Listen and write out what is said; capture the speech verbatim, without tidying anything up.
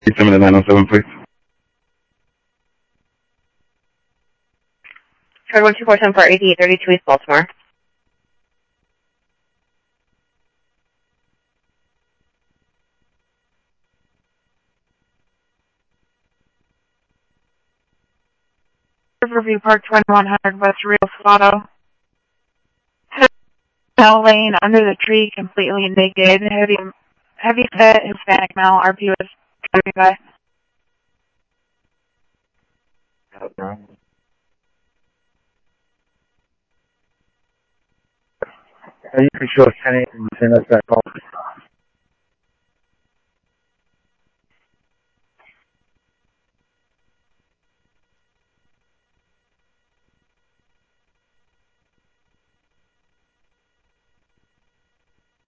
seven to nine oh seven, please. Card one two four seven four A D thirty-two East Baltimore. Riverview Park twenty-one hundred West Rio Salado. Male laying under the tree, completely naked. Heavy, heavy set Hispanic male. R P was driving by. You can show us ten eight and send us that call.